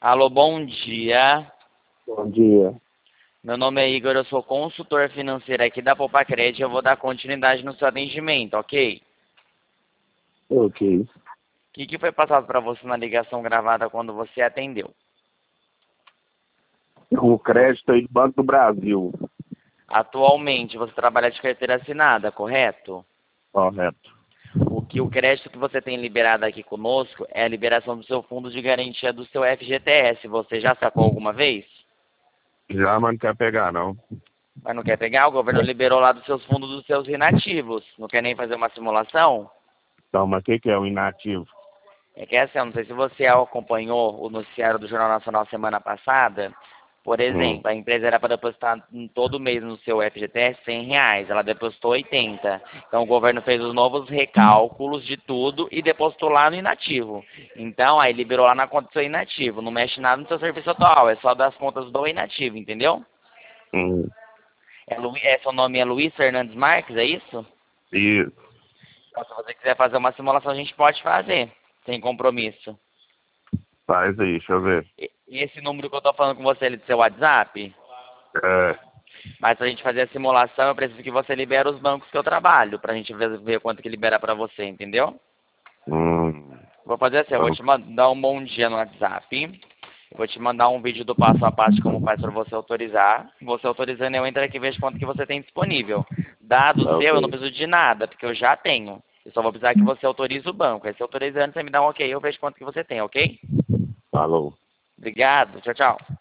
Alô, bom dia. Bom dia. Meu nome é Igor, eu sou consultor financeiro aqui da Popacred e eu vou dar continuidade no seu atendimento, ok? Ok. O que foi passado para você na ligação gravada quando você atendeu? O crédito aí do Banco do Brasil. Atualmente você trabalha de carteira assinada, correto? Correto. O crédito que você tem liberado aqui conosco é a liberação do seu fundo de garantia do seu FGTS. Você já sacou alguma vez? Já, mas não quer pegar, não. Mas não quer pegar? O governo liberou lá dos seus fundos dos seus inativos. Não quer nem fazer uma simulação? Então, mas o que é o inativo? É que assim, eu não sei se você acompanhou o noticiário do Jornal Nacional semana passada. Por exemplo, a empresa era para depositar todo mês no seu FGTS R$ 100, ela depositou 80. Então o governo fez os novos recálculos de tudo e depositou lá no inativo. Então aí liberou lá na conta do seu inativo, não mexe nada no seu serviço atual, é só das contas do inativo, entendeu? Hum. Seu nome é Luiz Fernandes Marques, é isso? Isso. Então, se você quiser fazer uma simulação, a gente pode fazer, sem compromisso. Faz aí, deixa eu ver. E esse número que eu tô falando com você, ele é do seu WhatsApp? É. Mas pra gente fazer a simulação, eu preciso que você libere os bancos que eu trabalho, pra gente ver quanto que libera pra você, entendeu? Hum. Vou fazer assim, eu vou te mandar um bom dia no WhatsApp. Eu vou te mandar um vídeo do passo a passo de como faz pra você autorizar. Você autorizando, eu entro aqui e vejo quanto que você tem disponível. Dado seu, eu não Ok. preciso de nada, porque eu já tenho. Eu só vou precisar que você autorize o banco. Aí se autorizando, você me dá um ok, eu vejo quanto que você tem, ok? Falou. Obrigado, tchau, tchau.